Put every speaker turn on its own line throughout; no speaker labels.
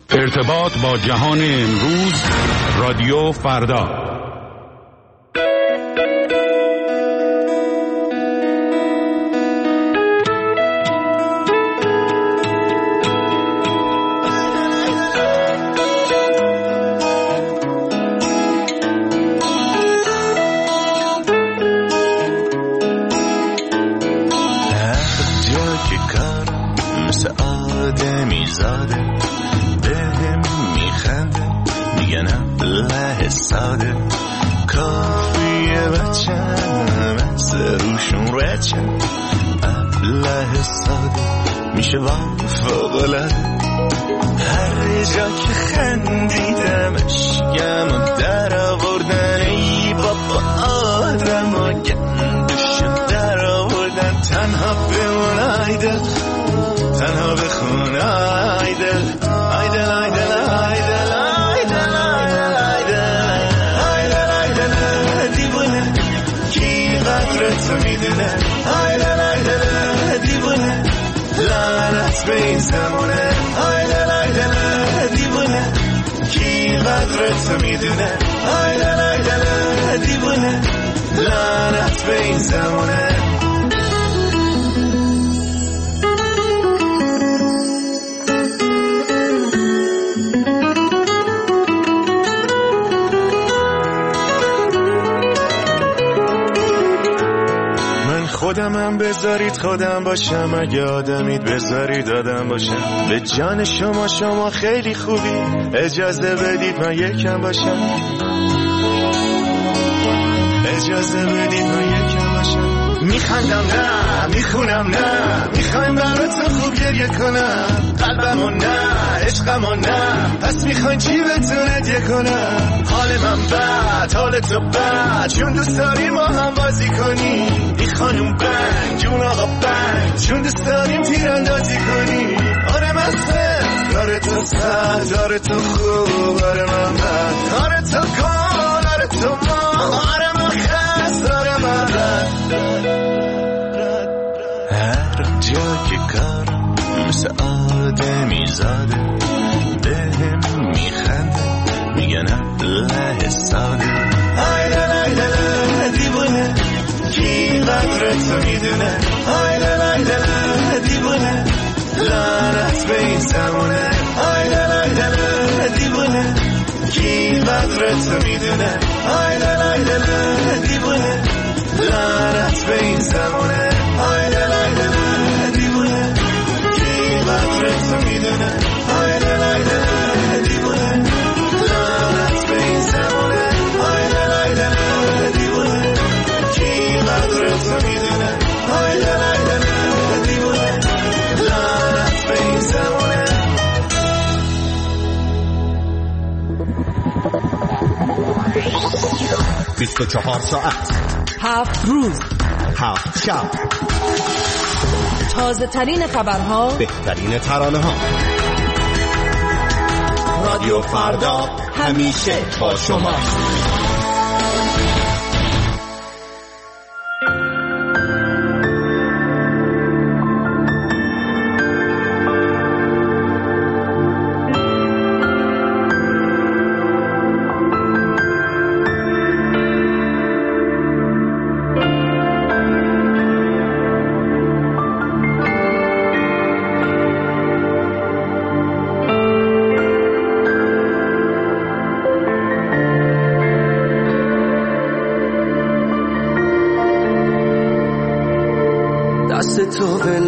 ارتباط با جهان امروز، رادیو فردا.
میشه فوق‌العاده هر جا که خندیدمش گم در آوردن ای بابا آدم ها گندشو در آوردن تنها بمون آیدل تنها بخون آیدل آیدل آیدل آیدل آیدل آیدل آیدل آیدل دیوونه کی قدرتو میدونه آیدل آیدل دیوونه لعنت به این زمونه آیدل آیدل دیوونه کی قدرتو میدونه آیدل آیدل دیوونه لعنت به این زمونه خودمم بذارید خودم باشم اگه آدمید بذارید آدم باشم به جان شما خیلی خوبی اجازه بدید من یکم باشم اجازه بدید من یکم باشم میخندم نه میخونم نه میخوایم براتون خوب گریه کنم قلبمو نه عشقمو نه پس میخواین چی بهتون هدیه کنم حال من بد حال تو بد چون دوست داریم ما هم بازی کنیم این خانوم بنگ جون آقا بنگ چون دوست داریم تیراندازی کنیم آره من سر آره تو سر آره تو خوب آره من بد آره تو کن آره تو ما آره من خست آره من هر جا که کارم مثل آدمی زاده بهم میخنده میگن ابله ساده آیدل آیدل دیوونه کی قدرتو میدونه آیدل آیدل دیوونه لعنت به این زمونه آیدل آیدل دیوونه کی قدرتو میدونه آیدل آیدل دیوونه لعنت به این زمونه آیدل آیدل دیوونه کی قدرتو میدونه آیدل آیدل دیوونه لعنت به این زمونه آیدل آیدل دیوونه کی قدرتو میدونه آیدل آیدل دیوونه لعنت به این زمونه
24 ساعت
7 روز
7 شب
تازه ترین خبرها
بهترین ترانه ها رادیو فردا همیشه با شما
تو ول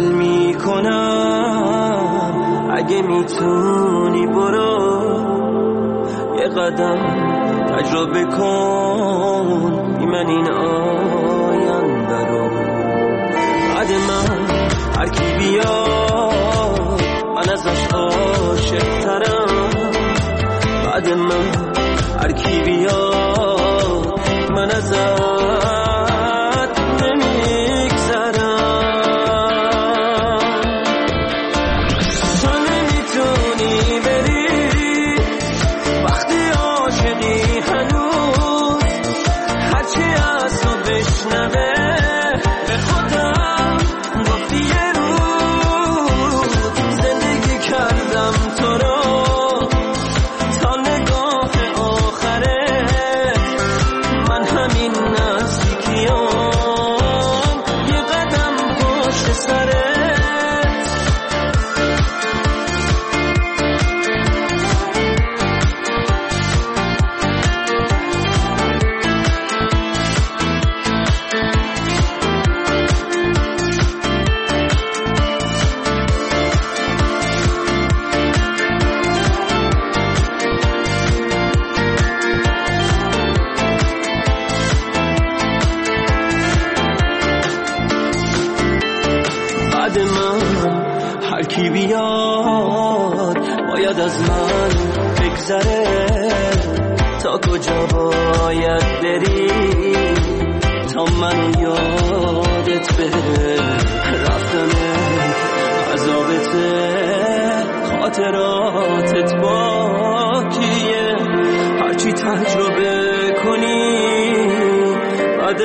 میکنم اگه میتونی برو یه قدم تجربه کن بی من این آینده رو بعد من هر کی بیاد من ازش عاشق ترم بعد من هر کی بیاد من ازش باید از من بگذره، تا کجا باید بری تا منو یادت بره. رفتن عذابته، خاطراتت باکیه، هرچی تجربه کنی بعد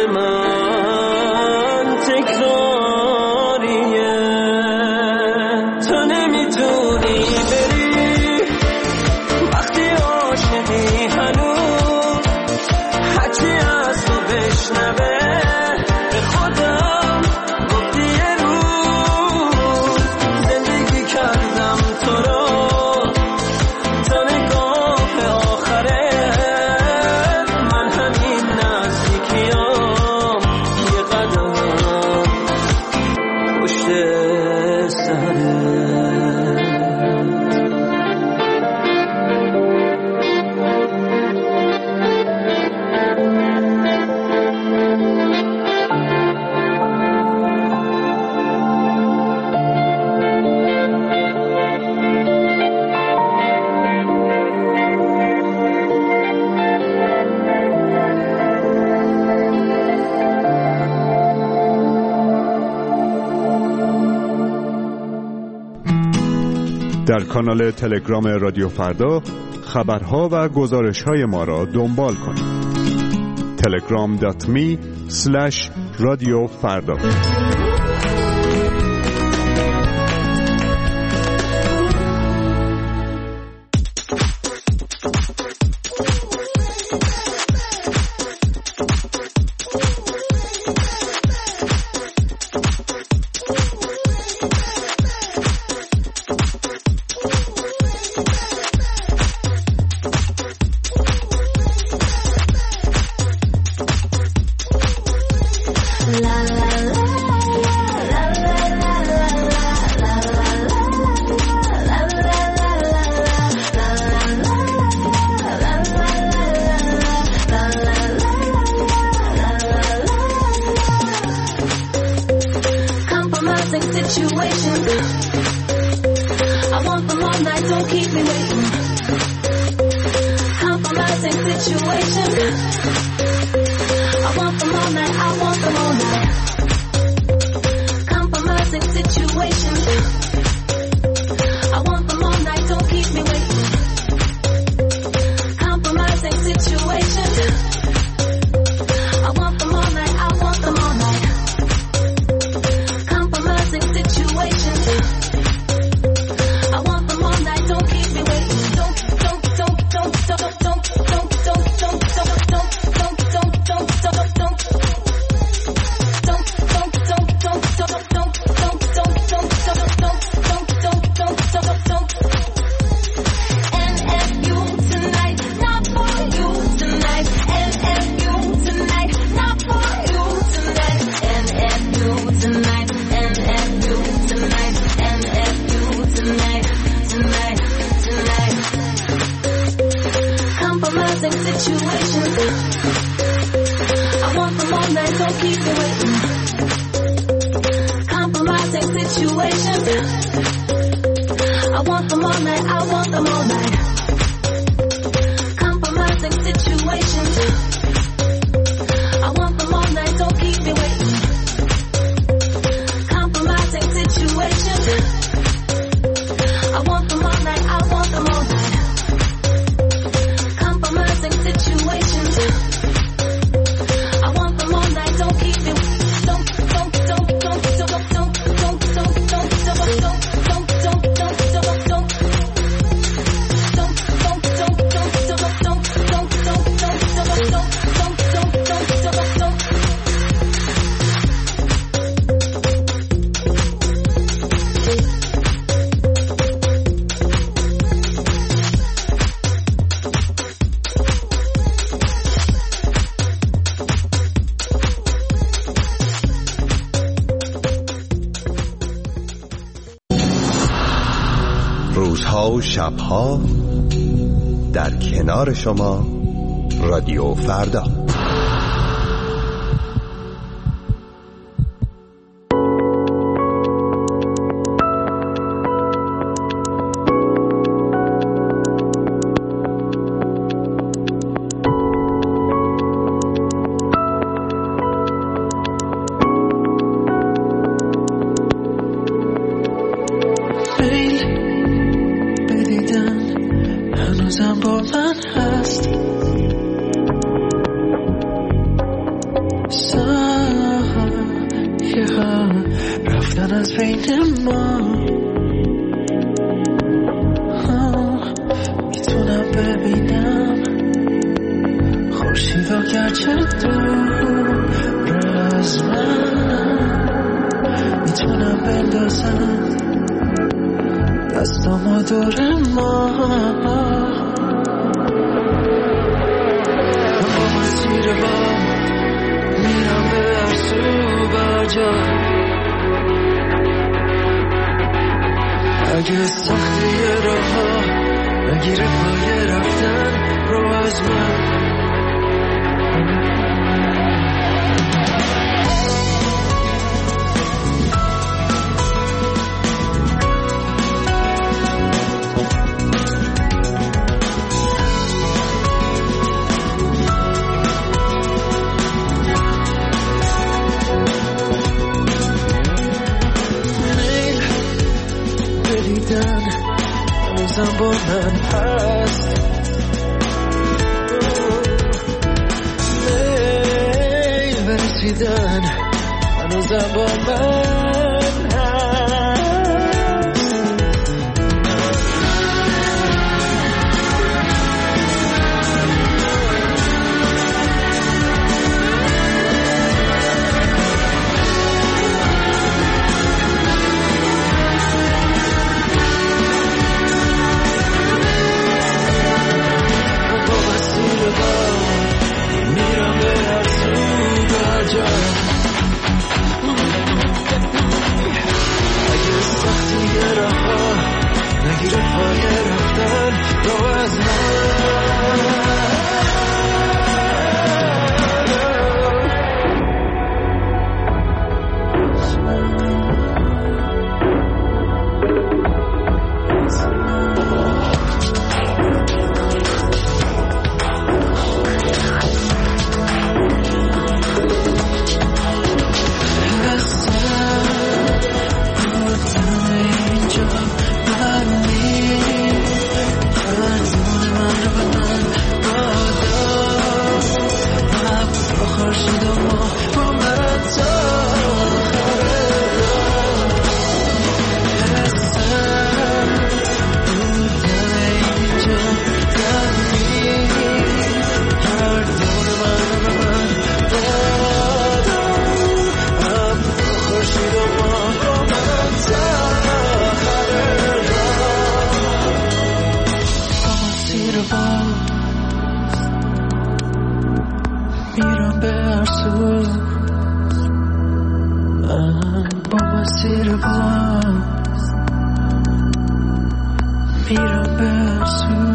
من تکراریه. تو نمیتونی بری وقتی عاشقی، هنوز هرچی از تو بشنوه به خودم گفتی یه روز زندگی کردم تو رو تا نگاه آخره. من همین نزدیکیام یه قدم پشت سرت.
در کانال تلگرام رادیو فردا خبرها و گزارش‌های ما را دنبال کنید. telegram.me/radiofarda.
روزها و شبها در کنار شما رادیو فردا.
هنوزم با من هست. رفتن از بین ما میتونم ببینم خورشیدا گرچه دور از من، میتونم بندازم دستامو دور ما. با مسیر با میرم به هر سو برجا. اگه سختی راه ها نگیره پای رفتن رو از من، هنوزم با من هست. میل برسیدن هنوزم با من هست. میرم به هر سو برجا. اگه سختی راه ها نگیره پای رفتن رو از من. میرم به هر سو با مسیر باز، میرم به هر سو.